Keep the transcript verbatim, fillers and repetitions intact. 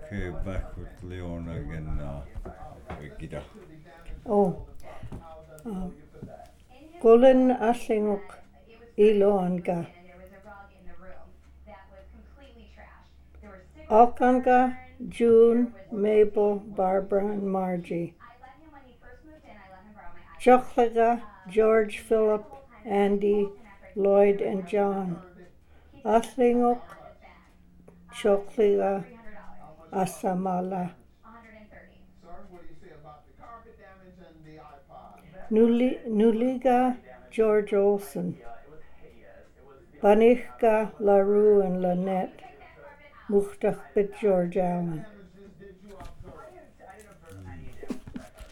Okay, back with Leon again. Uh, Gita. Oh, uh, Colin Asingok Ilonga. Alkanga, June, Mabel, Barbara, and Margie. Chochlaga, George, Philip, Andy, Lloyd, and John. Aslingok, Chochlaga, Asamala. Nuli, Nuliga, George Olson. Banishka, LaRue, and Lynette. Muchtachbit, George Allen.